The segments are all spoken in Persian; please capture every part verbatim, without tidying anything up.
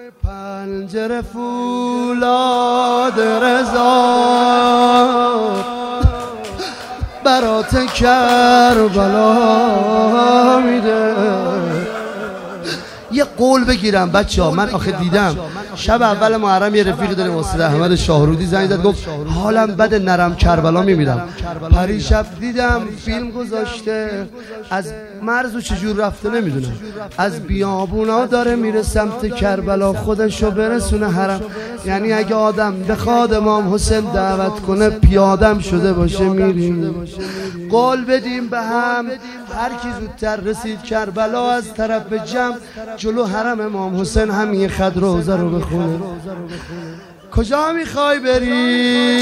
پنجره فولاد رضا برات کربلا میده. یه قول بگیرم بچه ها، من آخه دیدم شب اول محرم یه رفیقی داریم استاد احمد شاهرودی زنگ زد گفت حالم بد نرم کربلا میمیرم. پریشب دیدم فیلم گذاشته از مرز و چجور رفته نمیدونم، از بیابونا داره میره سمت کربلا خودشو برسونه حرم. یعنی اگه آدم بخواد امام حسین دعوت کنه پیادم شده باشه میریم. قول بدیم به هم هر کی زودتر رسید کربلا از طرف جمع جلو حرم امام حسین همین خد روزه رو بخونه. کجا میخوای بری؟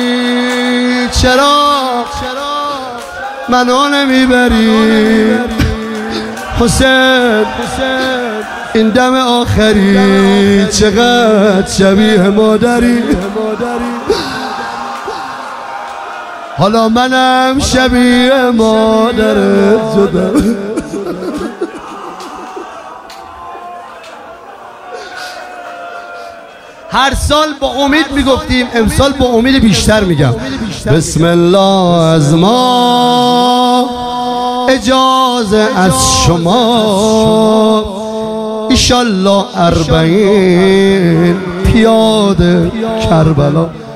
چرا منو نمیبری؟ حسین این دم آخری چقدر شبیه مادری، حالا منم شبیه مادرت شدم. هر سال با امید میگفتیم، امسال با امید بیشتر میگم. بسم الله از ما، اجازه از شما، ایشالله اربعین پیاده کربلا.